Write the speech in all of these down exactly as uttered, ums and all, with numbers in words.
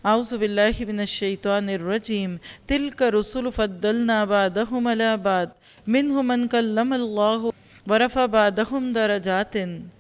اعوذ باللہ من الشیطان الرجیم تلک رسل فضلنا بعضهم علی بعض منہم من کلم اللہ ورفع بعضهم درجات۔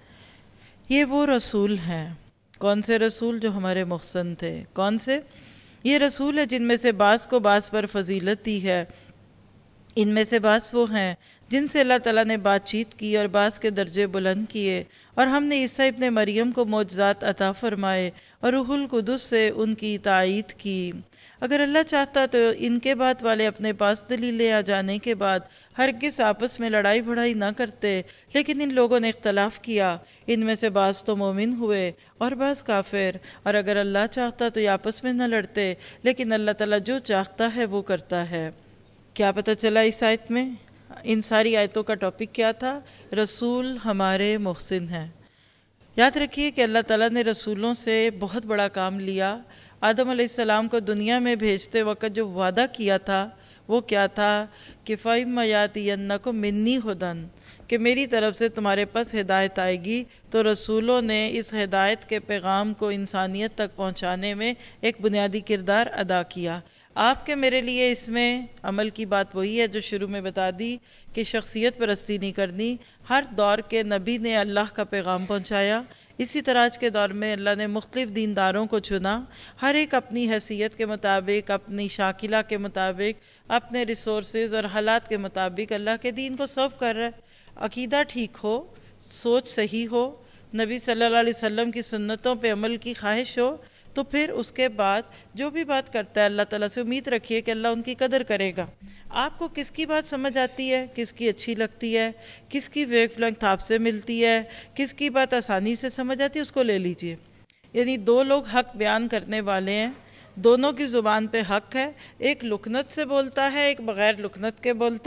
یہ وہ رسول ہیں، کون سے رسول؟ جو ہمارے محسن تھے۔ کون سے؟ یہ رسول ہے جن میں سے بعض کو بعض پر فضیلت دی ہے، ان میں سے بعض وہ ہیں جن سے اللہ تعالیٰ نے بات چیت کی اور بعض کے درجے بلند کیے، اور ہم نے عیسیٰ ابن مریم کو معجزات عطا فرمائے اور روح القدس سے ان کی تائید کی۔ اگر اللہ چاہتا تو ان کے بعد والے اپنے پاس دلیلیں آ جانے کے بعد ہرگز آپس میں لڑائی بھڑائی نہ کرتے، لیکن ان لوگوں نے اختلاف کیا، ان میں سے بعض تو مومن ہوئے اور بعض کافر، اور اگر اللہ چاہتا تو یہ آپس میں نہ لڑتے، لیکن اللہ تعالیٰ جو چاہتا ہے وہ کرتا ہے۔ کیا پتہ چلا اس آیت میں؟ ان ساری آیتوں کا ٹاپک کیا تھا؟ رسول ہمارے محسن ہیں۔ یاد رکھیے کہ اللہ تعالیٰ نے رسولوں سے بہت بڑا کام لیا۔ آدم علیہ السلام کو دنیا میں بھیجتے وقت جو وعدہ کیا تھا وہ کیا تھا کہ فَإِمَّا يَأْتِيَنَّكُم مِّنِّي هُدًى، کہ میری طرف سے تمہارے پاس ہدایت آئے گی۔ تو رسولوں نے اس ہدایت کے پیغام کو انسانیت تک پہنچانے میں ایک بنیادی کردار ادا کیا۔ آپ کے میرے لیے اس میں عمل کی بات وہی ہے جو شروع میں بتا دی کہ شخصیت پرستی نہیں کرنی۔ ہر دور کے نبی نے اللہ کا پیغام پہنچایا، اسی طرح آج کے دور میں اللہ نے مختلف دینداروں کو چنا، ہر ایک اپنی حیثیت کے مطابق، اپنی شاکلہ کے مطابق، اپنے ریسورسز اور حالات کے مطابق اللہ کے دین کو سرو کر رہا ہے۔ عقیدہ ٹھیک ہو، سوچ صحیح ہو، نبی صلی اللہ علیہ وسلم کی سنتوں پہ عمل کی خواہش ہو، تو پھر اس کے بعد جو بھی بات کرتا ہے اللہ تعالیٰ سے امید رکھیے کہ اللہ ان کی قدر کرے گا۔ آپ کو کس کی بات سمجھ آتی ہے، کس کی اچھی لگتی ہے، کس کی ویو لینگتھ آپ سے ملتی ہے، کس کی بات آسانی سے سمجھ آتی ہے، اس کو لے لیجئے۔ یعنی دو لوگ حق بیان کرنے والے ہیں، دونوں کی زبان پہ حق ہے، ایک لکنت سے بولتا ہے، ایک بغیر لکنت کے بولتا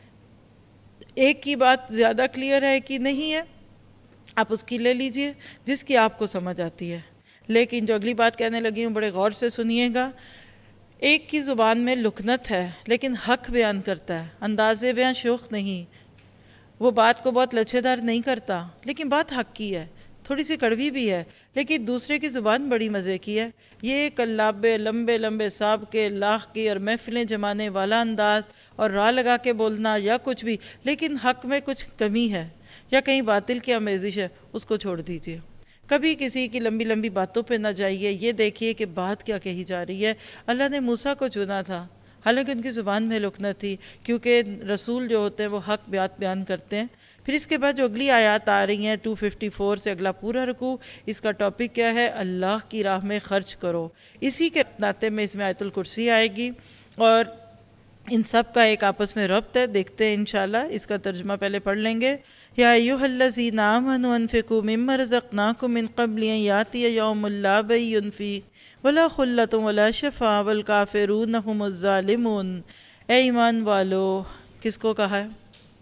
ہے، ایک کی بات زیادہ کلیئر ہے، ایک کی نہیں ہے، آپ اس کی لے لیجئے جس کی آپ کو سمجھ آتی ہے۔ لیکن جو اگلی بات کہنے لگی ہوں بڑے غور سے سنیے گا۔ ایک کی زبان میں لکنت ہے لیکن حق بیان کرتا ہے، انداز بیان شوخ نہیں، وہ بات کو بہت لچھے دار نہیں کرتا، لیکن بات حق کی ہے، تھوڑی سی کڑوی بھی ہے، لیکن دوسرے کی زبان بڑی مزے کی ہے۔ یہ کلابے لمبے لمبے ساب کے لاکھ کی اور محفلیں جمانے والا انداز اور راہ لگا کے بولنا یا کچھ بھی، لیکن حق میں کچھ کمی ہے یا کہیں باطل کی آمیزش ہے، اس کو چھوڑ دیجیے۔ کبھی کسی کی لمبی لمبی باتوں پہ نہ جائیے، یہ دیکھیے کہ بات کیا کہی جا رہی ہے۔ اللہ نے موسیٰ کو چنا تھا حالانکہ ان کی زبان میں لکنت تھی، کیونکہ رسول جو ہوتے ہیں وہ حق بیات بیان کرتے ہیں۔ پھر اس کے بعد جو اگلی آیات آ رہی ہیں دو سو چون سے اگلا پورا رکوع، اس کا ٹاپک کیا ہے؟ اللہ کی راہ میں خرچ کرو۔ اسی کے ناطے میں اس میں آیت الکرسی آئے گی اور ان سب کا ایک آپس میں ربط ہے، دیکھتے ہیں انشاءاللہ۔ اس کا ترجمہ پہلے پڑھ لیں گے۔ یا ایھا الذین آمنوا انفقوا مما رزقناکم من قبل ان یاتی یوم لا بیع فیہ ولا خلۃ ولا شفاعۃ والکافرون ھم الظالمون۔ اے ایمان والو، کس کو کہا ہے؟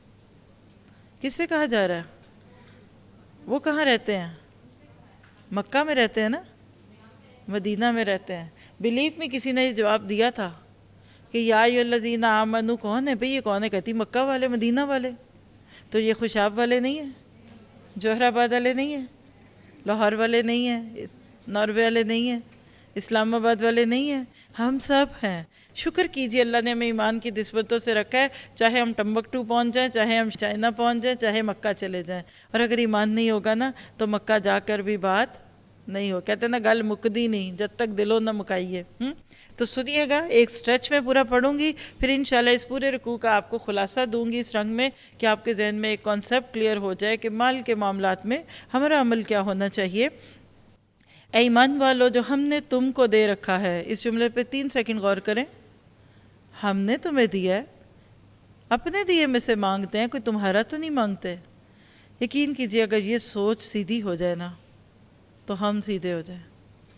کس سے کہا جا رہا ہے؟ وہ کہاں رہتے ہیں؟ مکہ میں رہتے ہیں نا؟ مدینہ میں رہتے ہیں۔ بلیف میں کسی نے یہ جواب دیا تھا کہ یا ایھا الذین آمنوا کون ہے بھئی؟ یہ کون ہے؟ کہتی مکہ والے، مدینہ والے۔ تو یہ خوشاب والے نہیں ہیں، جوہر آباد والے نہیں ہیں، لاہور والے نہیں ہیں، ناروے والے نہیں ہیں، اسلام آباد والے نہیں ہیں، ہم سب ہیں۔ شکر کیجئے اللہ نے ہمیں ایمان کی نسبتوں سے رکھا ہے، چاہے ہم ٹمبکٹو پہنچ جائیں، چاہے ہم چائنا پہنچ جائیں، چاہے مکہ چلے جائیں، اور اگر ایمان نہیں ہوگا نا تو مکہ جا کر بھی بات نہیں ہو۔ کہتے ہیں نا گل مکدی نہیں جب تک دلوں نہ مکائیے۔ تو سنیے گا، ایک سٹریچ میں پورا پڑھوں گی، پھر انشاءاللہ اس پورے رکوع کا آپ کو خلاصہ دوں گی اس رنگ میں کہ آپ کے ذہن میں ایک کانسیپٹ کلیئر ہو جائے کہ مال کے معاملات میں ہمارا عمل کیا ہونا چاہیے۔ اے ایمان والو، جو ہم نے تم کو دے رکھا ہے، اس جملے پہ تین سیکنڈ غور کریں۔ ہم نے تمہیں دیا ہے، اپنے دیے میں سے مانگتے ہیں، کوئی تمہارا تو نہیں مانگتے۔ یقین کیجئے اگر یہ سوچ سیدھی ہو جائے نا تو ہم سیدھے ہو جائیں۔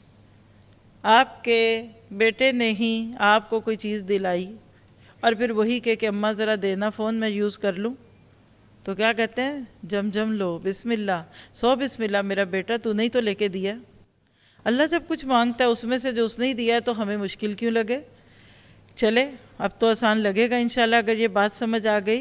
آپ کے بیٹے نے ہی آپ کو کوئی چیز دلائی اور پھر وہی کہ کہ اماں ذرا دینا فون میں یوز کر لوں، تو کیا کہتے ہیں؟ جم جم لو، بسم اللہ، سو بسم اللہ میرا بیٹا، تو نہیں تو لے کے دیا۔ اللہ جب کچھ مانگتا ہے اس میں سے جو اس نے ہی دیا ہے تو ہمیں مشکل کیوں لگے؟ چلے اب تو آسان لگے گا انشاءاللہ اگر یہ بات سمجھ آ گئی۔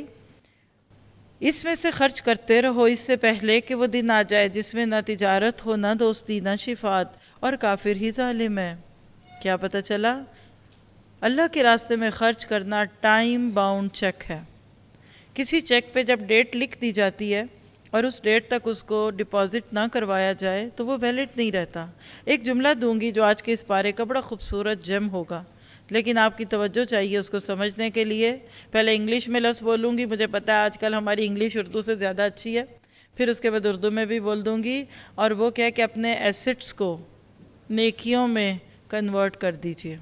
اس میں سے خرچ کرتے رہو اس سے پہلے کہ وہ دن آ جائے جس میں نہ تجارت ہو، نہ دوستی، نہ شفاعت، اور کافر ہی ظالم ہے۔ کیا پتہ چلا؟ اللہ کے راستے میں خرچ کرنا ٹائم باؤنڈ چیک ہے. کسی چیک پہ جب ڈیٹ لکھ دی جاتی ہے اور اس ڈیٹ تک اس کو ڈپازٹ نہ کروایا جائے تو وہ ویلڈ نہیں رہتا. ایک جملہ دوں گی جو آج کے اس پارے کا بڑا خوبصورت جم ہوگا، لیکن آپ کی توجہ چاہیے اس کو سمجھنے کے لیے. پہلے انگلش میں لفظ بولوں گی، مجھے پتا ہے آج کل ہماری انگلش اردو سے زیادہ اچھی ہے، پھر اس کے بعد اردو میں بھی بول دوں گی. اور وہ کیا کہ اپنے ایسٹس کو نیکیوں میں کنورٹ کر دیجئے.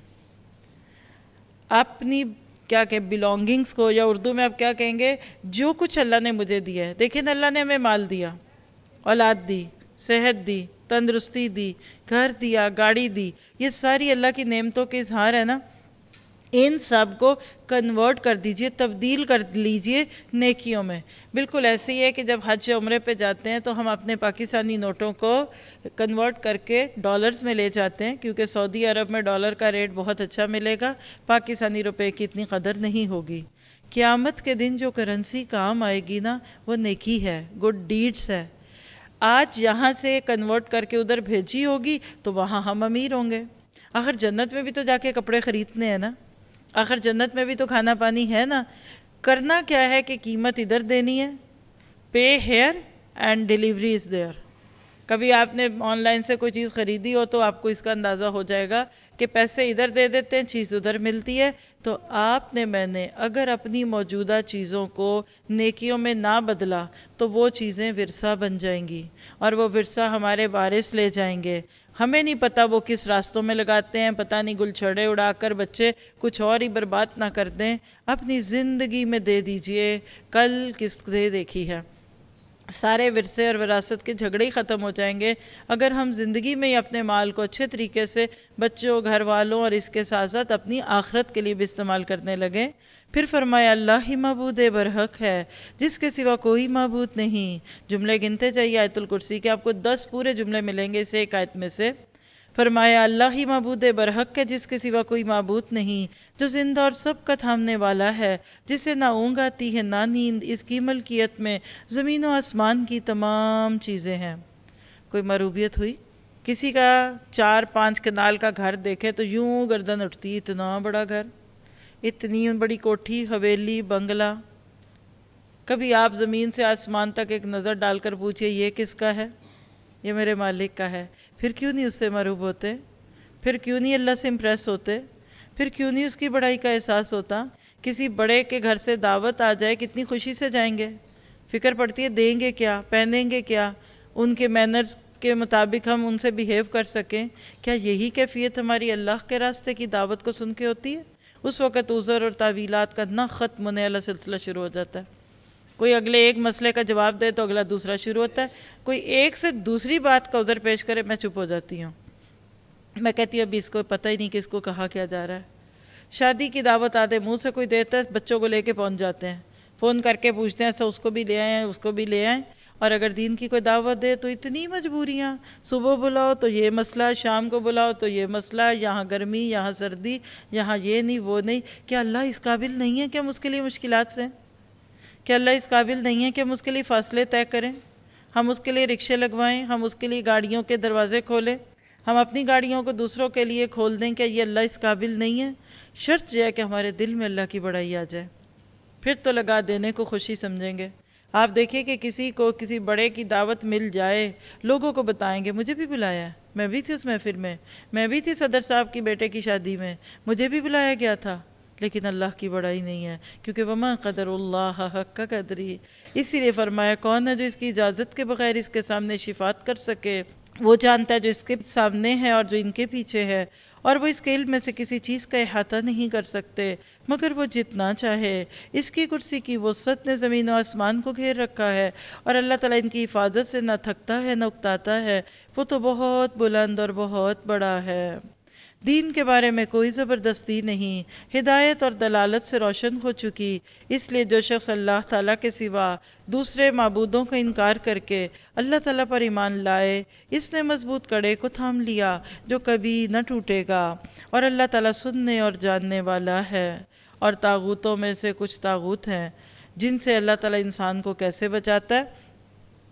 اپنی کیا کہ بلونگنگز کو، یا اردو میں آپ کیا کہیں گے، جو کچھ اللہ نے مجھے دیا ہے. دیکھیں اللہ نے ہمیں مال دیا، اولاد دی، صحت دی، تندرستی دی، گھر دیا، گاڑی دی، یہ ساری اللہ کی نعمتوں کے اظہار ہے نا. ان سب کو کنورٹ کر دیجئے، تبدیل کر لیجئے نیکیوں میں. بالکل ایسے ہی ہے کہ جب حج عمرے پہ جاتے ہیں تو ہم اپنے پاکستانی نوٹوں کو کنورٹ کر کے ڈالرز میں لے جاتے ہیں، کیونکہ سعودی عرب میں ڈالر کا ریٹ بہت اچھا ملے گا، پاکستانی روپے کی اتنی قدر نہیں ہوگی. قیامت کے دن جو کرنسی کام آئے گی نا، وہ نیکی ہے، گڈ ڈیڈز ہے. آج یہاں سے کنورٹ کر کے ادھر بھیجی ہوگی تو وہاں ہم امیر ہوں گے. آخر جنت میں بھی تو جا کے کپڑے خریدنے ہیں نا، آخر جنت میں بھی تو کھانا پانی ہے نا. کرنا کیا ہے کہ قیمت ادھر دینی ہے، pay here and delivery is there. کبھی آپ نے آن لائن سے کوئی چیز خریدی ہو تو آپ کو اس کا اندازہ ہو جائے گا کہ پیسے ادھر دے دیتے ہیں، چیز ادھر ملتی ہے. تو آپ نے میں نے اگر اپنی موجودہ چیزوں کو نیکیوں میں نہ بدلا تو وہ چیزیں ورثہ بن جائیں گی، اور وہ ورثہ ہمارے وارث لے جائیں گے. ہمیں نہیں پتا وہ کس راستوں میں لگاتے ہیں، پتہ نہیں گل چھڑے اڑا کر بچے کچھ اور ہی برباد نہ کر دیں. اپنی زندگی میں دے دیجئے، کل کس نے دیکھی ہے. سارے ورثے اور وراثت کے جھگڑے ہی ختم ہو جائیں گے اگر ہم زندگی میں ہی اپنے مال کو اچھے طریقے سے بچوں، گھر والوں اور اس کے ساتھ ساتھ اپنی آخرت کے لیے بھی استعمال کرنے لگیں. پھر فرمایا اللہ ہی معبود برحق ہے، جس کے سوا کوئی معبود نہیں. جملے گنتے جائیے آیت الکرسی کے، آپ کو دس پورے جملے ملیں گے اسے ایک آیت میں سے. فرمایا اللہ ہی معبود برحق ہے، جس کے سوا کوئی معبود نہیں، جو زندہ اور سب کا تھامنے والا ہے، جسے نہ اونگ آتی ہے نہ نیند، اس کی ملکیت میں زمین و آسمان کی تمام چیزیں ہیں. کوئی معروبیت ہوئی؟ کسی کا چار پانچ کنال کا گھر دیکھے تو یوں گردن اٹھتی، اتنا بڑا گھر، اتنی بڑی کوٹھی، حویلی، بنگلہ. کبھی آپ زمین سے آسمان تک ایک نظر ڈال کر پوچھئے یہ کس کا ہے؟ یہ میرے مالک کا ہے. پھر کیوں نہیں اس سے معروب ہوتے؟ پھر کیوں نہیں اللہ سے امپریس ہوتے؟ پھر کیوں نہیں اس کی بڑائی کا احساس ہوتا؟ کسی بڑے کے گھر سے دعوت آ جائے کتنی خوشی سے جائیں گے، فکر پڑتی ہے دیں گے کیا، پہنیں گے کیا، ان کے مینرز کے مطابق ہم ان سے بیہیو کر سکیں. کیا یہی کیفیت ہماری اللہ کے راستے کی دعوت کو سن کے ہوتی ہے؟ اس وقت عذر اور تعویلات کا نہ ختم ہونے والا سلسلہ شروع ہو جاتا ہے. کوئی اگلے ایک مسئلے کا جواب دے تو اگلا دوسرا شروع ہوتا ہے. کوئی ایک سے دوسری بات کا عذر پیش کرے میں چپ ہو جاتی ہوں. میں کہتی ہوں ابھی اس کو پتہ ہی نہیں کہ اس کو کہا کیا جا رہا ہے. شادی کی دعوت آدھے منہ سے کوئی دیتا ہے، بچوں کو لے کے پہنچ جاتے ہیں، فون کر کے پوچھتے ہیں ایسا اس کو بھی لے آئیں اس کو بھی لے آئیں. اور اگر دین کی کوئی دعوت دے تو اتنی مجبوریاں، صبح بلاؤ تو یہ مسئلہ، شام کو بلاؤ تو یہ مسئلہ، یہاں گرمی یہاں سردی، یہاں یہ نہیں وہ نہیں. کیا اللہ اس قابل نہیں ہے کہ ہم اس کے لیے مشکلات سے؟ کیا اللہ اس قابل نہیں ہے کہ ہم اس کے لیے فاصلے طے کریں، ہم اس کے لیے رکشے لگوائیں، ہم اس کے لیے گاڑیوں کے دروازے کھولیں، ہم اپنی گاڑیوں کو دوسروں کے لیے کھول دیں؟ کیا یہ اللہ اس قابل نہیں ہے؟ شرط یہ ہے کہ ہمارے دل میں اللہ کی بڑائی آ جائے، پھر تو لگا دینے کو خوشی سمجھیں گے. آپ دیکھیں کہ کسی کو کسی بڑے کی دعوت مل جائے، لوگوں کو بتائیں گے مجھے بھی بلایا ہے، میں بھی تھی اس محفل میں، میں بھی تھی صدر صاحب کی بیٹے کی شادی میں، مجھے بھی بلایا گیا تھا. لیکن اللہ کی بڑائی نہیں ہے، کیونکہ وما قدر اللہ حق قدری. اسی لیے فرمایا کون ہے جو اس کی اجازت کے بغیر اس کے سامنے شفاعت کر سکے؟ وہ جانتا ہے جو اس کے سامنے ہے اور جو ان کے پیچھے ہے، اور وہ اس کے علم میں سے کسی چیز کا احاطہ نہیں کر سکتے مگر وہ جتنا چاہے. اس کی کرسی کی وسعت نے زمین و آسمان کو گھیر رکھا ہے، اور اللہ تعالیٰ ان کی حفاظت سے نہ تھکتا ہے نہ اکتاتا ہے. وہ تو بہت بلند اور بہت بڑا ہے. دین کے بارے میں کوئی زبردستی نہیں، ہدایت اور دلالت سے روشن ہو چکی. اس لیے جو شخص اللہ تعالیٰ کے سوا دوسرے معبودوں کا انکار کر کے اللہ تعالیٰ پر ایمان لائے، اس نے مضبوط کڑے کو تھام لیا جو کبھی نہ ٹوٹے گا. اور اللہ تعالیٰ سننے اور جاننے والا ہے. اور طاغوتوں میں سے کچھ طاغوت ہیں جن سے اللہ تعالیٰ انسان کو کیسے بچاتا ہے.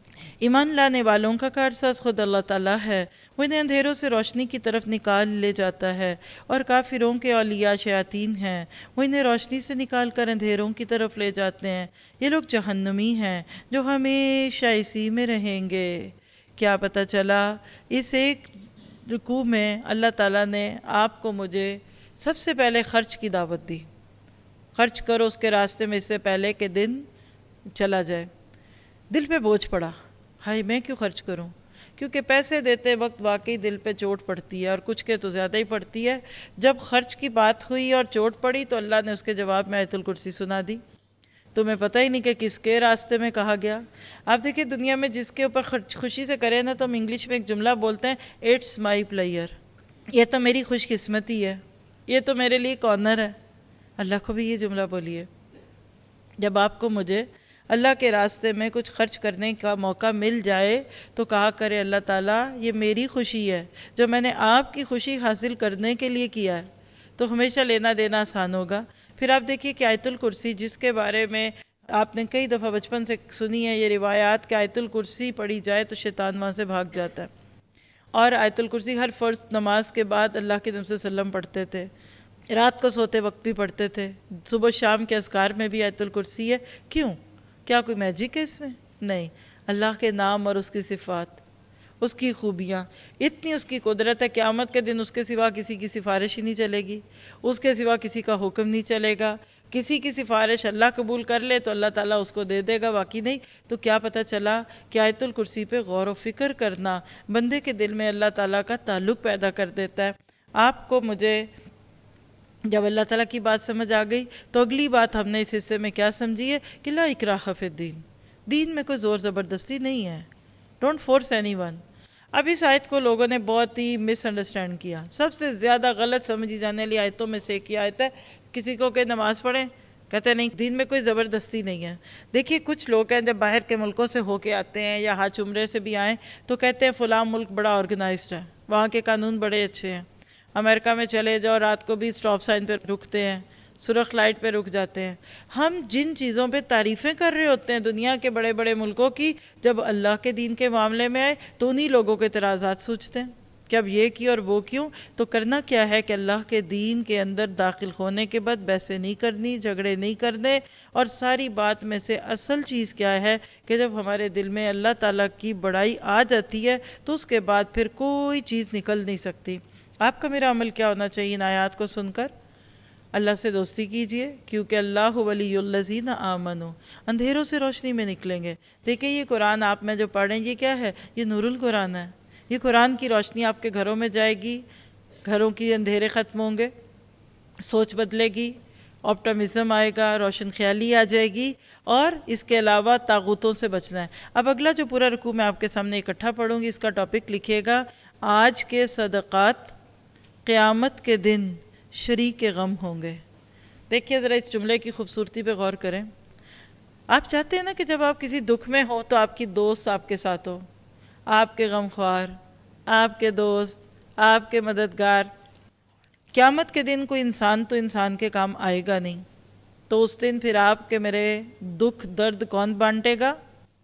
ایمان لانے والوں کا کارساز خود اللہ تعالیٰ ہے، وہ انہیں اندھیروں سے روشنی کی طرف نکال لے جاتا ہے، اور کافروں کے اولیاء شیاطین ہیں، وہ انہیں روشنی سے نکال کر اندھیروں کی طرف لے جاتے ہیں۔ یہ لوگ جہنمی ہیں جو ہمیشہ اسی میں رہیں گے۔ کیا پتہ چلا؟ اس ایک رکوع میں اللہ تعالیٰ نے آپ کو مجھے سب سے پہلے خرچ کی دعوت دی۔ خرچ کرو اس کے راستے میں اس سے پہلے کہ دن چلا جائے۔ دل پہ بوجھ پڑا، ہائے میں کیوں خرچ کروں؟ کیونکہ پیسے دیتے وقت واقعی دل پہ چوٹ پڑتی ہے، اور کچھ کے تو زیادہ ہی پڑتی ہے۔ جب خرچ کی بات ہوئی اور چوٹ پڑی تو اللہ نے اس کے جواب میں آیت الکرسی سنا دی۔ تمہیں پتہ ہی نہیں کہ کس کے راستے میں کہا گیا۔ آپ دیکھیں دنیا میں جس کے اوپر خرچ خوشی سے کرے نا، تو ہم انگلش میں ایک جملہ بولتے ہیں، اٹس مائی پلیئر، یہ تو میری خوش قسمتی ہے، یہ تو میرے لیے ایک آنر ہے۔ اللہ کو بھی یہ جملہ بولیے، جب آپ کو مجھے اللہ کے راستے میں کچھ خرچ کرنے کا موقع مل جائے تو کہا کرے اللہ تعالیٰ یہ میری خوشی ہے جو میں نے آپ کی خوشی حاصل کرنے کے لیے کیا ہے، تو ہمیشہ لینا دینا آسان ہوگا۔ پھر آپ دیکھیے کہ آیت الکرسی جس کے بارے میں آپ نے کئی دفعہ بچپن سے سنی ہے یہ روایات کہ آیت الکرسی پڑھی جائے تو شیطان وہاں سے بھاگ جاتا ہے، اور آیت الکرسی ہر فرض نماز کے بعد اللہ کے نبی صلی اللہ علیہ وسلم پڑھتے تھے، رات کو سوتے وقت بھی پڑھتے تھے، صبح شام کے اذکار میں بھی آیت الکرسی ہے۔ کیوں؟ کیا کوئی میجک ہے اس میں؟ نہیں، اللہ کے نام اور اس کی صفات، اس کی خوبیاں، اتنی اس کی قدرت ہے، قیامت کے دن اس کے سوا کسی کی سفارش ہی نہیں چلے گی، اس کے سوا کسی کا حکم نہیں چلے گا۔ کسی کی سفارش اللہ قبول کر لے تو اللہ تعالیٰ اس کو دے دے گا، باقی نہیں۔ تو کیا پتہ چلا کہ آیت الکرسی پہ غور و فکر کرنا بندے کے دل میں اللہ تعالیٰ کا تعلق پیدا کر دیتا ہے۔ آپ کو مجھے جب اللہ تعالیٰ کی بات سمجھ آ گئی تو اگلی بات ہم نے اس حصے میں کیا سمجھی ہے کہ لا اکراہ فی الدین، دین میں کوئی زور زبردستی نہیں ہے، ڈونٹ فورس اینی ون۔ اب اس آیت کو لوگوں نے بہت ہی مس انڈرسٹینڈ کیا، سب سے زیادہ غلط سمجھی جانے والی آیتوں میں سے ایک یہ آیت ہے۔ کسی کو کہ نماز پڑھیں، کہتے ہیں نہیں دین میں کوئی زبردستی نہیں ہے۔ دیکھیے کچھ لوگ ہیں جب باہر کے ملکوں سے ہو کے آتے ہیں یا حج عمرے سے بھی آئیں تو کہتے ہیں فلاں ملک بڑا آرگنائزڈ ہے، وہاں کے قانون بڑے اچھے ہیں۔ امریکہ میں چلے جاؤ، رات کو بھی سٹاپ سائن پہ رکتے ہیں، سرخ لائٹ پہ رک جاتے ہیں۔ ہم جن چیزوں پہ تعریفیں کر رہے ہوتے ہیں دنیا کے بڑے بڑے ملکوں کی، جب اللہ کے دین کے معاملے میں آئے تو انہی لوگوں کے اعتراضات سوچتے ہیں کہ اب یہ کی اور وہ کیوں۔ تو کرنا کیا ہے کہ اللہ کے دین کے اندر داخل ہونے کے بعد بحثیں نہیں کرنی، جھگڑے نہیں کرنے، اور ساری بات میں سے اصل چیز کیا ہے کہ جب ہمارے دل میں اللہ تعالیٰ کی بڑائی آ جاتی ہے تو اس کے بعد پھر کوئی چیز نکل نہیں سکتی۔ آپ کا میرا عمل کیا ہونا چاہیے ان آیات کو سن کر؟ اللہ سے دوستی کیجئے، کیونکہ اللہ ولی الذین آمنوا، اندھیروں سے روشنی میں نکلیں گے۔ دیکھیں یہ قرآن آپ میں جو پڑھ رہے ہیں یہ کیا ہے؟ یہ نور القرآن ہے۔ یہ قرآن کی روشنی آپ کے گھروں میں جائے گی، گھروں کی اندھیرے ختم ہوں گے، سوچ بدلے گی، آپٹمزم آئے گا، روشن خیالی آ جائے گی، اور اس کے علاوہ طاغوتوں سے بچنا ہے۔ اب اگلا جو پورا رکوع میں آپ کے سامنے اکٹھا پڑھوں گی اس کا ٹاپک لکھیے گا، آج کے صدقات قیامت کے دن شریک غم ہوں گے۔ دیکھیے ذرا اس جملے کی خوبصورتی پہ غور کریں۔ آپ چاہتے ہیں نا کہ جب آپ کسی دکھ میں ہو تو آپ کی دوست آپ کے ساتھ ہو، آپ کے غم خوار، آپ کے دوست، آپ کے مددگار۔ قیامت کے دن کوئی انسان تو انسان کے کام آئے گا نہیں، تو اس دن پھر آپ کے میرے دکھ درد کون بانٹے گا؟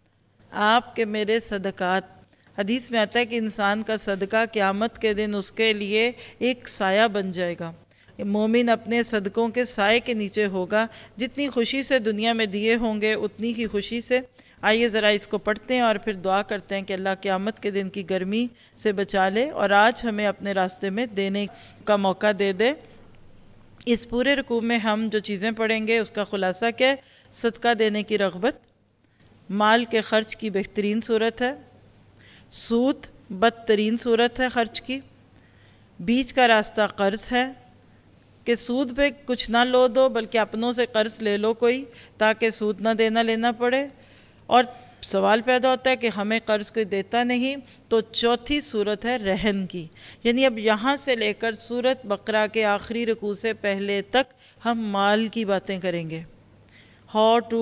آپ کے میرے صدقات۔ حدیث میں آتا ہے کہ انسان کا صدقہ قیامت کے دن اس کے لیے ایک سایہ بن جائے گا۔ مومن اپنے صدقوں کے سائے کے نیچے ہوگا، جتنی خوشی سے دنیا میں دیے ہوں گے اتنی ہی خوشی سے۔ آئیے ذرا اس کو پڑھتے ہیں اور پھر دعا کرتے ہیں کہ اللہ قیامت کے دن کی گرمی سے بچا لے اور آج ہمیں اپنے راستے میں دینے کا موقع دے دے۔ اس پورے رکوع میں ہم جو چیزیں پڑھیں گے اس کا خلاصہ کیا ہے؟ صدقہ دینے کی رغبت، مال کے خرچ کی بہترین صورت ہے، سود بدترین صورت ہے خرچ کی، بیچ کا راستہ قرض ہے کہ سود پہ کچھ نہ لو دو بلکہ اپنوں سے قرض لے لو کوئی تاکہ سود نہ دینا لینا پڑے، اور سوال پیدا ہوتا ہے کہ ہمیں قرض کوئی دیتا نہیں، تو چوتھی صورت ہے رہن کی۔ یعنی اب یہاں سے لے کر سورۃ بقرہ کے آخری رکوع سے پہلے تک ہم مال کی باتیں کریں گے، how to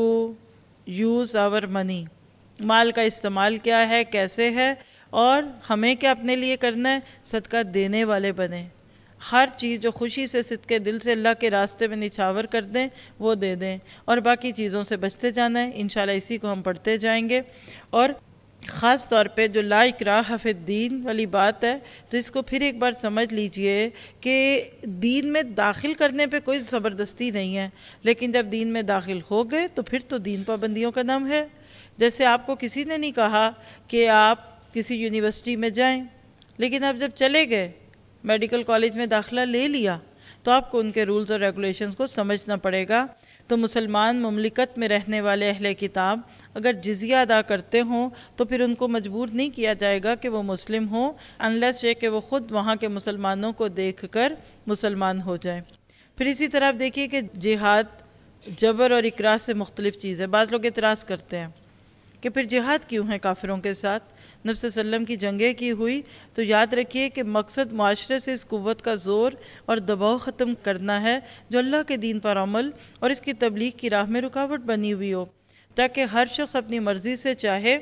use our money, مال کا استعمال کیا ہے، کیسے ہے، اور ہمیں کیا اپنے لیے کرنا ہے؟ صدقہ دینے والے بنیں۔ ہر چیز جو خوشی سے صدقے دل سے اللہ کے راستے میں نچھاور کر دیں وہ دے دیں، اور باقی چیزوں سے بچتے جانا ہے۔ انشاءاللہ اسی کو ہم پڑھتے جائیں گے، اور خاص طور پہ جو لا اکراہ فی الدین والی بات ہے، تو اس کو پھر ایک بار سمجھ لیجئے کہ دین میں داخل کرنے پہ کوئی زبردستی نہیں ہے، لیکن جب دین میں داخل ہو گئے تو پھر تو دین پابندیوں کا نام ہے۔ جیسے آپ کو کسی نے نہیں کہا کہ آپ کسی یونیورسٹی میں جائیں، لیکن آپ جب چلے گئے میڈیکل کالج میں داخلہ لے لیا تو آپ کو ان کے رولز اور ریگولیشنز کو سمجھنا پڑے گا۔ تو مسلمان مملکت میں رہنے والے اہل کتاب اگر جزیہ ادا کرتے ہوں تو پھر ان کو مجبور نہیں کیا جائے گا کہ وہ مسلم ہوں، انلیس یہ کہ وہ خود وہاں کے مسلمانوں کو دیکھ کر مسلمان ہو جائیں۔ پھر اسی طرح آپ دیکھیے کہ جہاد جبر اور اکراہ سے مختلف چیز ہے۔ بعض لوگ اعتراض کرتے ہیں کہ پھر جہاد کیوں ہے کافروں کے ساتھ؟ نبی صلی اللہ علیہ وسلم کی جنگیں کی ہوئی تو یاد رکھیے کہ مقصد معاشرے سے اس قوت کا زور اور دباؤ ختم کرنا ہے جو اللہ کے دین پر عمل اور اس کی تبلیغ کی راہ میں رکاوٹ بنی ہوئی ہو، تاکہ ہر شخص اپنی مرضی سے چاہے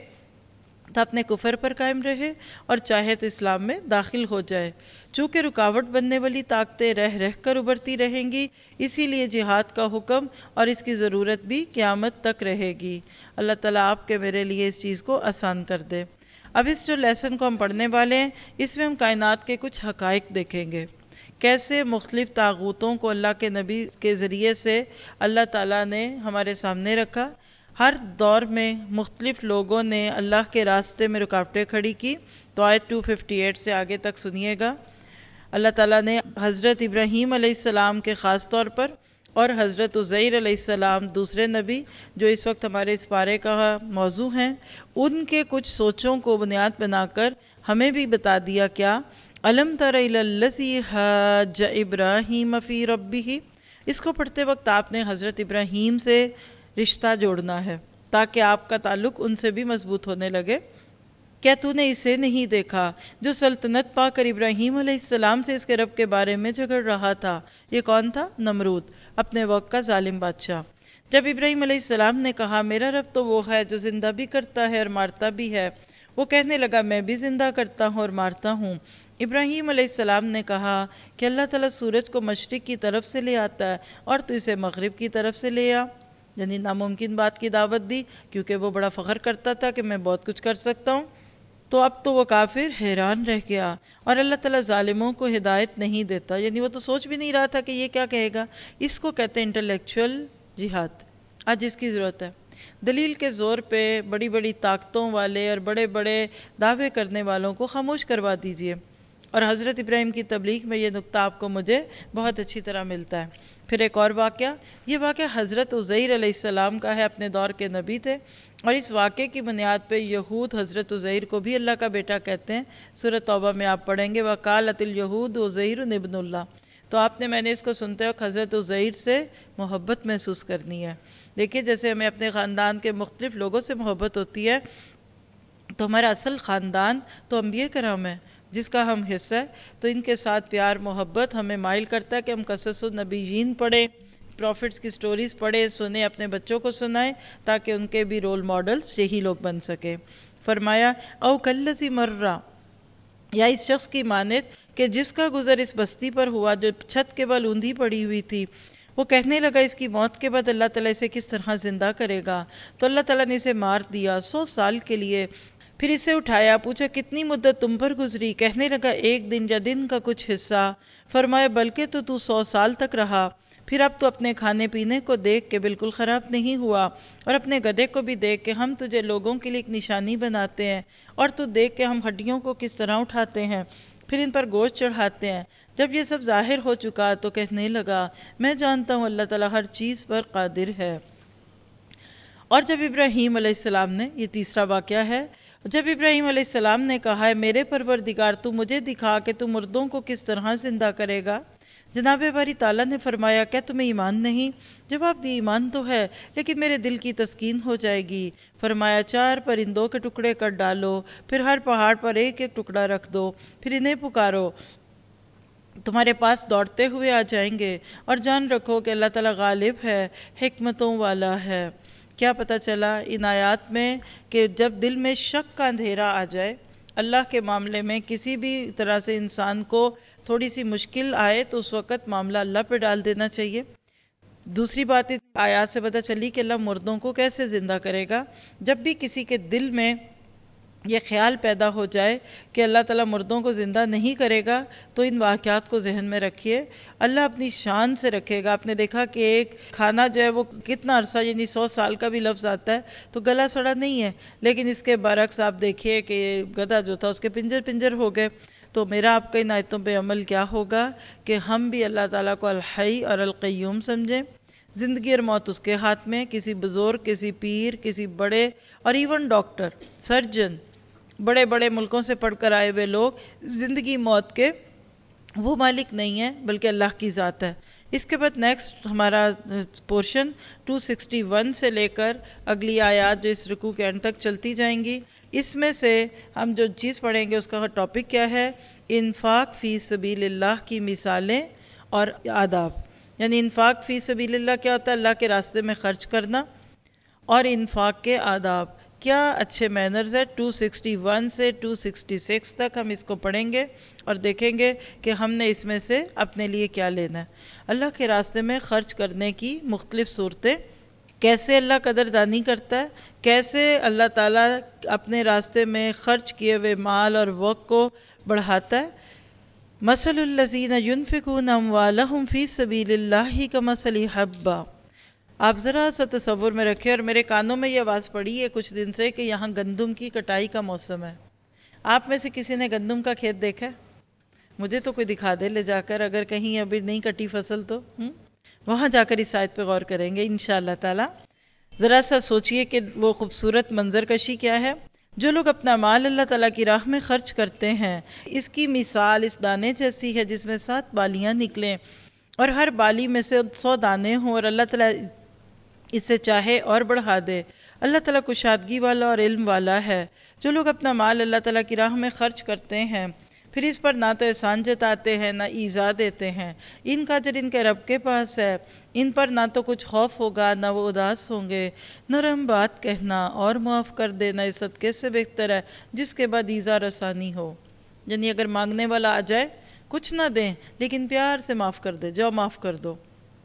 تو اپنے کفر پر قائم رہے اور چاہے تو اسلام میں داخل ہو جائے۔ چونکہ رکاوٹ بننے والی طاقتیں رہ رہ کر ابھرتی رہیں گی، اسی لیے جہاد کا حکم اور اس کی ضرورت بھی قیامت تک رہے گی۔ اللہ تعالیٰ آپ کے میرے لیے اس چیز کو آسان کر دے۔ اب اس جو لیسن کو ہم پڑھنے والے ہیں، اس میں ہم کائنات کے کچھ حقائق دیکھیں گے، کیسے مختلف طاغوتوں کو اللہ کے نبی کے ذریعے سے اللہ تعالیٰ نے ہمارے سامنے رکھا۔ ہر دور میں مختلف لوگوں نے اللہ کے راستے میں رکاوٹیں کھڑی کی۔ تو آیت دو سو اٹھاون سے آگے تک سنیے گا۔ اللہ تعالیٰ نے حضرت ابراہیم علیہ السلام کے خاص طور پر اور حضرت عزیر علیہ السلام دوسرے نبی جو اس وقت ہمارے اس پارے کا موضوع ہیں، ان کے کچھ سوچوں کو بنیاد بنا کر ہمیں بھی بتا دیا کیا الم تر الی الذی حاج ابراہیم فی ربہ۔ اس کو پڑھتے وقت آپ نے حضرت ابراہیم سے رشتہ جوڑنا ہے تاکہ آپ کا تعلق ان سے بھی مضبوط ہونے لگے۔ کیا تو نے اسے نہیں دیکھا جو سلطنت پا کر ابراہیم علیہ السلام سے اس کے رب کے بارے میں جھگڑ رہا تھا؟ یہ کون تھا؟ نمرود، اپنے وقت کا ظالم بادشاہ۔ جب ابراہیم علیہ السلام نے کہا میرا رب تو وہ ہے جو زندہ بھی کرتا ہے اور مارتا بھی ہے، وہ کہنے لگا میں بھی زندہ کرتا ہوں اور مارتا ہوں۔ ابراہیم علیہ السلام نے کہا کہ اللہ تعالیٰ سورج کو مشرق کی طرف سے لے آتا ہے اور تو اسے مغرب کی طرف سے لے آ، یعنی ناممکن بات کی دعوت دی، کیونکہ وہ بڑا فخر کرتا تھا کہ میں بہت کچھ کر سکتا ہوں۔ تو اب تو وہ کافر حیران رہ گیا، اور اللہ تعالیٰ ظالموں کو ہدایت نہیں دیتا، یعنی وہ تو سوچ بھی نہیں رہا تھا کہ یہ کیا کہے گا۔ اس کو کہتے ہیں انٹلیکچوئل جہاد، آج اس کی ضرورت ہے۔ دلیل کے زور پہ بڑی بڑی طاقتوں والے اور بڑے بڑے دعوے کرنے والوں کو خاموش کروا دیجئے، اور حضرت ابراہیم کی تبلیغ میں یہ نقطہ آپ کو مجھے بہت اچھی طرح ملتا ہے۔ پھر ایک اور واقعہ، یہ واقعہ حضرت عزیر علیہ السلام کا ہے، اپنے دور کے نبی تھے، اور اس واقعے کی بنیاد پہ یہود حضرت عزیر کو بھی اللہ کا بیٹا کہتے ہیں۔ سورۃ توبہ میں آپ پڑھیں گے وَقَالَتِ الْيَهُودُ عُزَيْرٌ ابْنُ اللَّهِ۔ تو آپ نے میں نے اس کو سنتے وقت حضرت عزیر سے محبت محسوس کرنی ہے۔ دیکھیے جیسے ہمیں اپنے خاندان کے مختلف لوگوں سے محبت ہوتی ہے، تو ہمارا اصل خاندان تو انبیاء کرام ہے جس کا ہم حصہ ہے، تو ان کے ساتھ پیار محبت ہمیں مائل کرتا ہے کہ ہم قصص النبیین پڑھیں، پروفٹس کی سٹوریز پڑھیں، سنیں، اپنے بچوں کو سنائیں، تاکہ ان کے بھی رول ماڈلز یہی لوگ بن سکیں۔ فرمایا او کلذی مرہ، یا اس شخص کی مانند کہ جس کا گزر اس بستی پر ہوا جو چھت کے بل اوندھی پڑی ہوئی تھی، وہ کہنے لگا اس کی موت کے بعد اللہ تعالیٰ اسے کس طرح زندہ کرے گا؟ تو اللہ تعالیٰ نے اسے مار دیا سو سال کے لیے، پھر اسے اٹھایا، پوچھا کتنی مدت تم پر گزری؟ کہنے لگا ایک دن یا دن کا کچھ حصہ۔ فرمایا بلکہ تو تو سو سال تک رہا، پھر اب تو اپنے کھانے پینے کو دیکھ کے بالکل خراب نہیں ہوا، اور اپنے گدھے کو بھی دیکھ کے ہم تجھے لوگوں کے لیے ایک نشانی بناتے ہیں، اور تو دیکھ کے ہم ہڈیوں کو کس طرح اٹھاتے ہیں، پھر ان پر گوشت چڑھاتے ہیں۔ جب یہ سب ظاہر ہو چکا تو کہنے لگا میں جانتا ہوں اللہ تعالیٰ ہر چیز پر قادر ہے۔ اور جب ابراہیم علیہ السلام نے، یہ تیسرا واقعہ ہے، جب ابراہیم علیہ السلام نے کہا ہے میرے پروردگار تو مجھے دکھا کہ تو مردوں کو کس طرح زندہ کرے گا، جناب باری تعالیٰ نے فرمایا کیا تمہیں ایمان نہیں؟ جواب دی ایمان تو ہے لیکن میرے دل کی تسکین ہو جائے گی۔ فرمایا چار پرندوں کے ٹکڑے کر ڈالو، پھر ہر پہاڑ پر ایک ایک ٹکڑا رکھ دو، پھر انہیں پکارو، تمہارے پاس دوڑتے ہوئے آ جائیں گے، اور جان رکھو کہ اللہ تعالیٰ غالب ہے، حکمتوں والا ہے۔ کیا پتہ چلا ان آیات میں کہ جب دل میں شک کا اندھیرا آ جائے اللہ کے معاملے میں، کسی بھی طرح سے انسان کو تھوڑی سی مشکل آئے تو اس وقت معاملہ اللہ پہ ڈال دینا چاہیے۔ دوسری بات آیات سے پتہ چلی کہ اللہ مردوں کو کیسے زندہ کرے گا۔ جب بھی کسی کے دل میں یہ خیال پیدا ہو جائے کہ اللہ تعالیٰ مردوں کو زندہ نہیں کرے گا، تو ان واقعات کو ذہن میں رکھیے، اللہ اپنی شان سے رکھے گا۔ آپ نے دیکھا کہ ایک کھانا جو ہے وہ کتنا عرصہ، یعنی سو سال کا بھی لفظ آتا ہے تو گلا سڑا نہیں ہے، لیکن اس کے برعکس آپ دیکھیے کہ گدھا جو تھا اس کے پنجر پنجر ہو گئے۔ تو میرا آپ کے ان آیتوں پہ عمل کیا ہوگا کہ ہم بھی اللہ تعالیٰ کو الحی اور القیوم سمجھیں، زندگی اور موت اس کے ہاتھ میں، کسی بزرگ، کسی پیر، کسی بڑے، اور ایون ڈاکٹر، سرجن، بڑے بڑے ملکوں سے پڑھ کر آئے ہوئے لوگ، زندگی موت کے وہ مالک نہیں ہیں بلکہ اللہ کی ذات ہے۔ اس کے بعد نیکسٹ ہمارا پورشن ٹو سکسٹی ون سے لے کر اگلی آیات جو اس رکوع کے اینڈ تک چلتی جائیں گی، اس میں سے ہم جو چیز پڑھیں گے اس کا ٹاپک کیا ہے؟ انفاق فی سبیل اللہ کی مثالیں اور آداب۔ یعنی انفاق فی سبیل اللہ کیا ہوتا ہے؟ اللہ کے راستے میں خرچ کرنا، اور انفاق کے آداب کیا اچھے مینرز ہے۔ ٹو سکسٹی ون سے ٹو سکسٹی سکس تک ہم اس کو پڑھیں گے اور دیکھیں گے کہ ہم نے اس میں سے اپنے لیے کیا لینا ہے۔ اللہ کے راستے میں خرچ کرنے کی مختلف صورتیں، کیسے اللہ قدردانی کرتا ہے، کیسے اللہ تعالیٰ اپنے راستے میں خرچ کیے ہوئے مال اور وقت کو بڑھاتا ہے۔ مثل الذین ینفقون اموالہم فی سبیل اللہ کمثل حبہ۔ آپ ذرا سا تصور میں رکھیں، اور میرے کانوں میں یہ آواز پڑی ہے کچھ دن سے کہ یہاں گندم کی کٹائی کا موسم ہے۔ آپ میں سے کسی نے گندم کا کھیت دیکھا ہے؟ مجھے تو کوئی دکھا دے لے جا کر، اگر کہیں ابھی نہیں کٹی فصل تو وہاں جا کر اس آیت پہ غور کریں گے انشاءاللہ تعالی۔ ذرا سا سوچئے کہ وہ خوبصورت منظر کشی کیا ہے۔ جو لوگ اپنا مال اللہ تعالیٰ کی راہ میں خرچ کرتے ہیں، اس کی مثال اس دانے جیسی ہے جس میں سات بالیاں نکلیں، اور ہر بالی میں سے سو دانے ہوں، اور اللہ تعالیٰ اسے چاہے اور بڑھا دے۔ اللہ تعالیٰ کشادگی والا اور علم والا ہے۔ جو لوگ اپنا مال اللہ تعالیٰ کی راہ میں خرچ کرتے ہیں، پھر اس پر نہ تو احسان جتاتے ہیں نہ ایذا دیتے ہیں، ان کا اجر ان کے رب کے پاس ہے۔ ان پر نہ تو کچھ خوف ہوگا نہ وہ اداس ہوں گے۔ نرم بات کہنا اور معاف کر دینا اس صدقے سے بہتر ہے جس کے بعد ایذا رسانی ہو۔ یعنی اگر مانگنے والا آ جائے، کچھ نہ دیں لیکن پیار سے معاف کر دے، جاؤ معاف کر دو،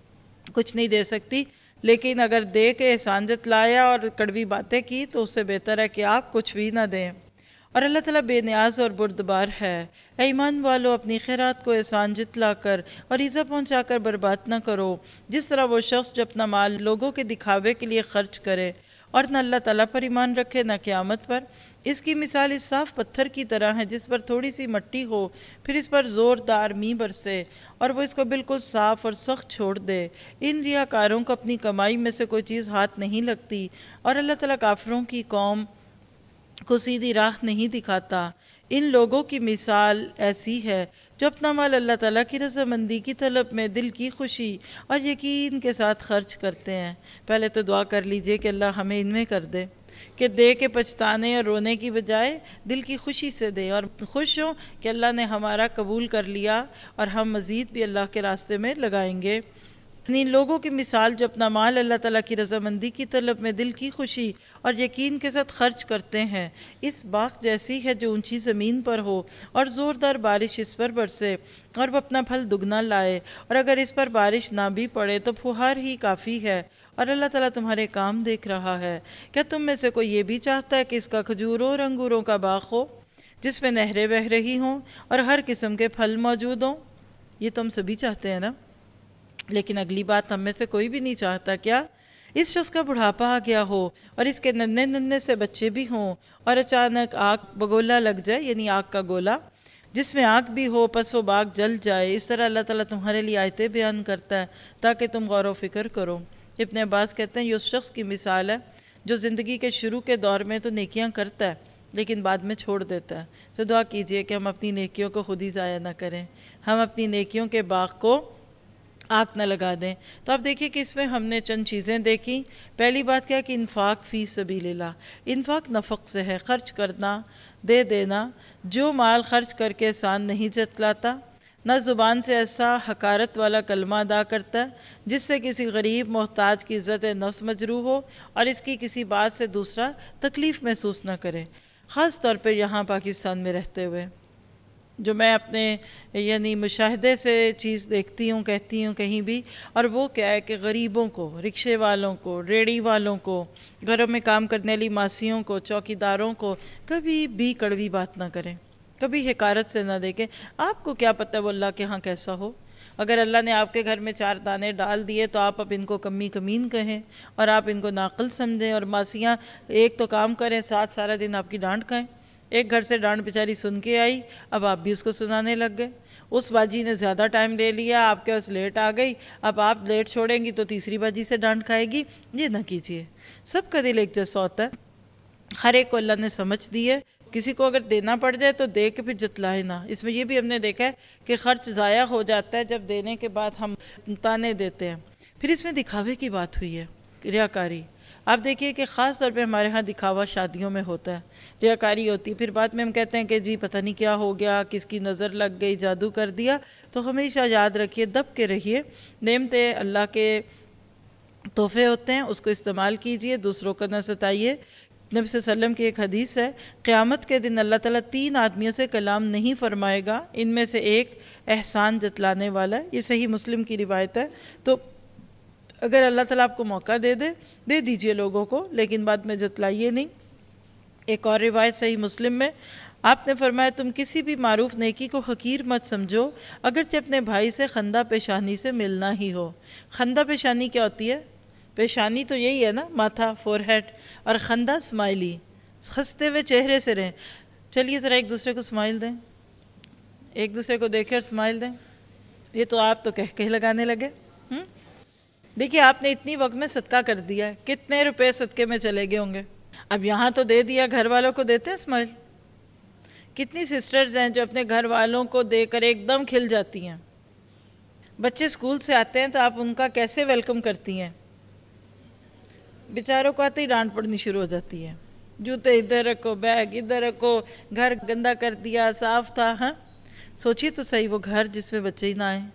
کچھ نہیں دے سکتی، لیکن اگر دے کے احسان جتلایا اور کڑوی باتیں کی تو اس سے بہتر ہے کہ آپ کچھ بھی نہ دیں۔ اور اللہ تعالیٰ بے نیاز اور بردبار ہے۔ اے ایمان والو، اپنی خیرات کو احسان جتلا کر اور ایذا پہنچا کر برباد نہ کرو، جس طرح وہ شخص جو اپنا مال لوگوں کے دکھاوے کے لیے خرچ کرے اور نہ اللہ تعالیٰ پر ایمان رکھے نہ قیامت پر۔ اس کی مثال اس صاف پتھر کی طرح ہے جس پر تھوڑی سی مٹی ہو، پھر اس پر زوردار میںہ برسے اور وہ اس کو بالکل صاف اور سخت چھوڑ دے۔ ان ریاکاروں کو اپنی کمائی میں سے کوئی چیز ہاتھ نہیں لگتی، اور اللہ تعالیٰ کافروں کی قوم کو سیدھی راہ نہیں دکھاتا۔ ان لوگوں کی مثال ایسی ہے جو اپنا مال اللہ تعالیٰ کی رضامندی کی طلب میں دل کی خوشی اور یقین کے ساتھ خرچ کرتے ہیں۔ پہلے تو دعا کر لیجئے کہ اللہ ہمیں ان میں کر دے کہ دے کے پچھتانے اور رونے کی بجائے دل کی خوشی سے دے، اور خوش ہوں کہ اللہ نے ہمارا قبول کر لیا اور ہم مزید بھی اللہ کے راستے میں لگائیں گے۔ ان لوگوں کی مثال جو اپنا مال اللہ تعالیٰ کی رضامندی کی طلب میں دل کی خوشی اور یقین کے ساتھ خرچ کرتے ہیں، اس باغ جیسی ہے جو اونچی زمین پر ہو اور زوردار بارش اس پر برسے اور وہ اپنا پھل دگنا لائے، اور اگر اس پر بارش نہ بھی پڑے تو پھوہار ہی کافی ہے، اور اللہ تعالیٰ تمہارے کام دیکھ رہا ہے۔ کیا تم میں سے کوئی یہ بھی چاہتا ہے کہ اس کا کھجوروں اور انگوروں کا باغ ہو جس میں نہریں بہہ رہی ہوں اور ہر قسم کے پھل موجود ہوں؟ یہ تو ہم سبھی چاہتے ہیں نا، لیکن اگلی بات ہم میں سے کوئی بھی نہیں چاہتا کیا اس شخص کا بڑھاپا آ گیا ہو اور اس کے ننھے ننھے سے بچے بھی ہوں اور اچانک آگ بگولا لگ جائے، یعنی آگ کا گولا جس میں آگ بھی ہو، پس وہ باغ جل جائے۔ اس طرح اللہ تعالیٰ تمہارے لیے آیتیں بیان کرتا ہے تاکہ تم غور و فکر کرو۔ ابن عباس کہتے ہیں یہ اس شخص کی مثال ہے جو زندگی کے شروع کے دور میں تو نیکیاں کرتا ہے لیکن بعد میں چھوڑ دیتا ہے۔ تو دعا کیجئے کہ ہم اپنی نیکیوں کو خود ہی ضائع نہ کریں، ہم اپنی نیکیوں کے باغ کو آگ نہ لگا دیں۔ تو آپ دیکھیے کہ اس میں ہم نے چند چیزیں دیکھی۔ پہلی بات کیا کہ انفاق فی سبیل اللہ، انفاق نفق سے ہے، خرچ کرنا، دے دینا۔ جو مال خرچ کر کے احسان نہیں جتلاتا، نہ زبان سے ایسا حقارت والا کلمہ ادا کرتا ہے جس سے کسی غریب محتاج کی عزت نفس مجروح ہو اور اس کی کسی بات سے دوسرا تکلیف محسوس نہ کرے، خاص طور پہ یہاں پاکستان میں رہتے ہوئے۔ جو میں اپنے یعنی مشاہدے سے چیز دیکھتی ہوں کہتی ہوں کہیں بھی، اور وہ کیا ہے کہ غریبوں کو، رکشے والوں کو، ریڑھی والوں کو، گھروں میں کام کرنے والی ماسیوں کو، چوکی داروں کو کبھی بھی کڑوی بات نہ کریں، کبھی حقارت سے نہ دیکھیں۔ آپ کو کیا پتہ وہ اللہ کے ہاں کیسا ہو؟ اگر اللہ نے آپ کے گھر میں چار دانے ڈال دیے تو آپ اب ان کو کمی کمین کہیں اور آپ ان کو ناقل سمجھیں، اور ماسیاں ایک تو کام کریں ساتھ سارا دن آپ کی ڈانٹ کھائیں۔ ایک گھر سے ڈانٹ بیچاری سن کے آئی، اب آپ بھی اس کو سنانے لگ گئے۔ اس باجی نے زیادہ ٹائم لے لیا، آپ کے پاس لیٹ آ گئی، اب آپ لیٹ چھوڑیں گی تو تیسری باجی سے ڈانٹ کھائے گی۔ یہ نہ کیجیے، سب کا دل ایک جیسا ہوتا ہے، ہر ایک کو اللہ نے سمجھ دی ہے۔ کسی کو اگر دینا پڑ جائے تو دے کے پھر جتلائے نہ۔ اس میں یہ بھی ہم نے دیکھا ہے کہ خرچ ضائع ہو جاتا ہے جب دینے کے بعد ہم تانے دیتے ہیں۔ پھر اس میں دکھاوے کی بات ہوئی ہے، ریاکاری۔ آپ دیکھیے کہ خاص طور پہ ہمارے ہاں دکھاوا شادیوں میں ہوتا ہے، ریاکاری ہوتی ہے، پھر بعد میں ہم کہتے ہیں کہ جی پتہ نہیں کیا ہو گیا، کس کی نظر لگ گئی، جادو کر دیا۔ تو ہمیشہ یاد رکھیے، دب کے رہیے، نعمتیں اللہ کے تحفے ہوتے ہیں، اس کو استعمال کیجئے، دوسروں کو نہ ستائیے۔ نبی صلی اللہ علیہ وسلم کی ایک حدیث ہے، قیامت کے دن اللہ تعالیٰ تین آدمیوں سے کلام نہیں فرمائے گا، ان میں سے ایک احسان جتلانے والا ہے۔ یہ صحیح مسلم کی روایت ہے۔ تو اگر اللہ تعالیٰ آپ کو موقع دے دے دے دیجئے لوگوں کو، لیکن بعد میں جتلائیے نہیں۔ ایک اور روایت صحیح مسلم میں آپ نے فرمایا، تم کسی بھی معروف نیکی کو حقیر مت سمجھو، اگرچہ اپنے بھائی سے خندہ پیشانی سے ملنا ہی ہو۔ خندہ پیشانی کیا ہوتی ہے؟ پیشانی تو یہی ہے نا، ماتھا، فور ہیڈ، اور خندہ اسمائلی، ہنستے ہوئے چہرے سے رہیں۔ چلیے ذرا ایک دوسرے کو اسمائل دیں، ایک دوسرے کو دیکھیں اور اسمائل دیں۔ یہ تو آپ تو کہہ کہہ لگانے لگے۔ ہم دیکھیے آپ نے اتنی وقت میں صدقہ کر دیا ہے، کتنے روپے صدقے میں چلے گئے ہوں گے؟ اب یہاں تو دے دیا، گھر والوں کو دیتے ہیں اسمائل؟ کتنی سسٹرز ہیں جو اپنے گھر والوں کو دے کر ایک دم کھل جاتی ہیں؟ بچے اسکول سے آتے ہیں تو آپ ان کا کیسے ویلکم کرتی ہیں؟ بیچاروں کو آتے ہی ڈانٹ پڑنی شروع ہو جاتی ہے، جوتے ادھر رکھو، بیگ ادھر رکھو، گھر گندا کر دیا، صاف تھا۔ ہاں سوچیے تو صحیح، وہ گھر جس میں بچے ہی نہ آئیں،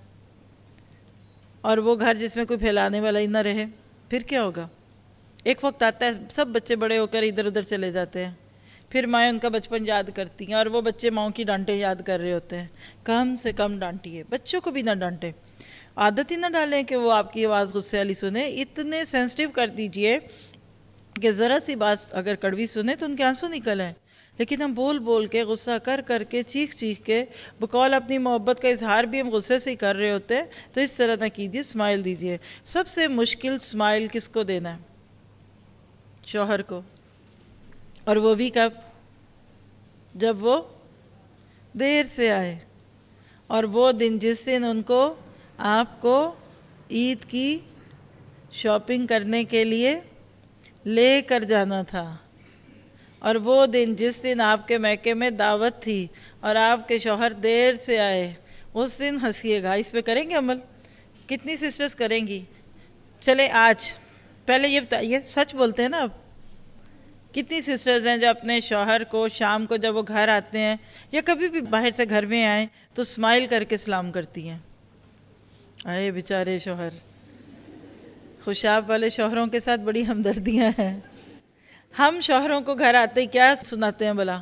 اور وہ گھر جس میں کوئی پھیلانے والا ہی نہ رہے، پھر کیا ہوگا؟ ایک وقت آتا ہے سب بچے بڑے ہو کر ادھر ادھر چلے جاتے ہیں، پھر مائیں ان کا بچپن یاد کرتی ہیں، اور وہ بچے ماؤں کی ڈانٹیں یاد کر رہے ہوتے ہیں۔ کم سے کم ڈانٹیے، بچوں کو بھی نہ ڈانٹیں، عادت ہی نہ ڈالیں کہ وہ آپ کی آواز غصے والی سنیں، اتنے سینسٹیو کر دیجئے کہ ذرا سی بات اگر کڑوی سنیں تو ان کے آنسو نکل آئیں۔ لیکن ہم بول بول کے، غصہ کر کر کے، چیخ چیخ کے، بقول اپنی محبت کا اظہار بھی ہم غصے سے ہی کر رہے ہوتے ہیں۔ تو اس طرح نہ کیجیے، اسمائل دیجیے۔ سب سے مشکل اسمائل کس کو دینا ہے؟ شوہر کو، اور وہ بھی کب؟ جب وہ دیر سے آئے، اور وہ دن جس دن ان کو آپ کو عید کی شاپنگ کرنے کے لیے لے کر جانا تھا، اور وہ دن جس دن آپ کے میکے میں دعوت تھی اور آپ کے شوہر دیر سے آئے، اس دن ہنسیے گا۔ اس پہ کریں گے عمل؟ کتنی سسٹرز کریں گی؟ چلے آج پہلے یہ بتائیے، سچ بولتے ہیں نا اب؟ کتنی سسٹرز ہیں جو اپنے شوہر کو شام کو جب وہ گھر آتے ہیں یا کبھی بھی باہر سے گھر میں آئیں تو اسمائل کر کے سلام کرتی ہیں؟ آئے بیچارے شوہر، خوشاب والے شوہروں کے ساتھ بڑی ہمدردیاں ہیں۔ ہم شوہروں کو گھر آتے ہی کیا سناتے ہیں بلا؟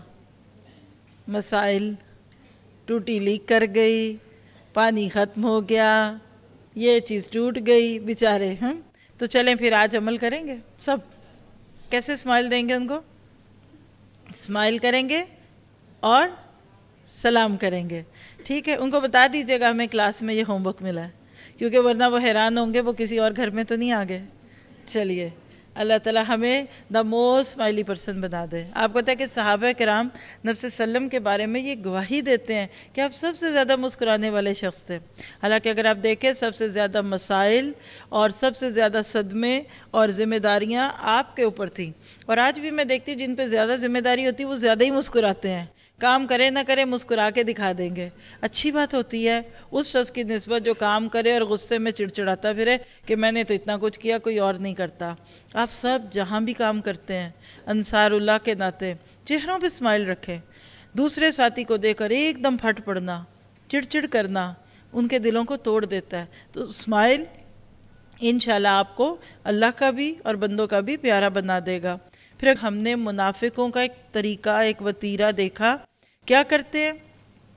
مسائل، ٹوٹی لیک کر گئی، پانی ختم ہو گیا، یہ چیز ٹوٹ گئی، بیچارے۔ ہم تو چلیں پھر آج عمل کریں گے سب۔ کیسے اسمائل دیں گے ان کو؟ اسمائل کریں گے اور سلام کریں گے، ٹھیک ہے؟ ان کو بتا دیجئے گا ہمیں کلاس میں یہ ہوم ورک ملا ہے، کیونکہ ورنہ وہ حیران ہوں گے وہ کسی اور گھر میں تو نہیں آ گئے۔ چلیے اللہ تعالیٰ ہمیں دا موسٹ اسمائلی پرسن بنا دے۔ آپ کو پتہ ہے کہ صحابہ کرام نبی صلی اللہ علیہ وسلم کے بارے میں یہ گواہی دیتے ہیں کہ آپ سب سے زیادہ مسکرانے والے شخص تھے، حالانکہ اگر آپ دیکھیں سب سے زیادہ مسائل اور سب سے زیادہ صدمے اور ذمہ داریاں آپ کے اوپر تھیں، اور آج بھی میں دیکھتی ہوں جن پہ زیادہ ذمہ داری ہوتی ہے وہ زیادہ ہی مسکراتے ہیں، کام کرے نہ کرے مسکرا کے دکھا دیں گے۔ اچھی بات ہوتی ہے اس شخص کی نسبت جو کام کرے اور غصے میں چڑچڑاتا پھرے کہ میں نے تو اتنا کچھ کیا کوئی اور نہیں کرتا۔ آپ سب جہاں بھی کام کرتے ہیں انصار اللہ کے ناطے چہروں پہ اسمائل رکھیں۔ دوسرے ساتھی کو دیکھ کر ایک دم پھٹ پڑنا، چڑچڑ کرنا ان کے دلوں کو توڑ دیتا ہے۔ تو اسمائل انشاءاللہ آپ کو اللہ کا بھی اور بندوں کا بھی پیارا بنا دے گا۔ پھر ہم نے منافقوں کا ایک طریقہ، ایک وتیرہ دیکھا، کیا کرتے ہیں؟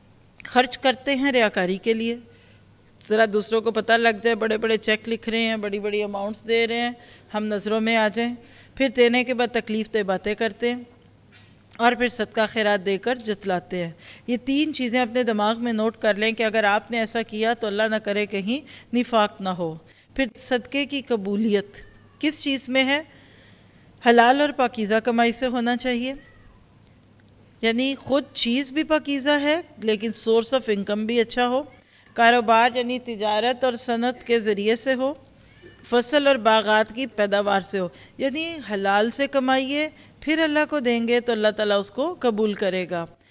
خرچ کرتے ہیں ریاکاری کے لیے، ذرا دوسروں کو پتہ لگ جائے، بڑے بڑے چیک لکھ رہے ہیں، بڑی بڑی اماؤنٹس دے رہے ہیں، ہم نظروں میں آ جائیں، پھر دینے کے بعد تکلیف دہ باتیں کرتے ہیں، اور پھر صدقہ خیرات دے کر جتلاتے ہیں۔ یہ تین چیزیں اپنے دماغ میں نوٹ کر لیں کہ اگر آپ نے ایسا کیا تو اللہ نہ کرے کہیں نفاق نہ ہو۔ پھر صدقے کی قبولیت کس چیز میں ہے؟ حلال اور پاکیزہ کمائی سے ہونا چاہیے، یعنی خود چیز بھی پاکیزہ ہے لیکن سورس آف انکم بھی اچھا ہو، کاروبار یعنی تجارت اور صنعت کے ذریعے سے ہو، فصل اور باغات کی پیداوار سے ہو، یعنی حلال سے کمائیے پھر اللہ کو دیں گے تو اللہ تعالیٰ اس کو قبول کرے گا۔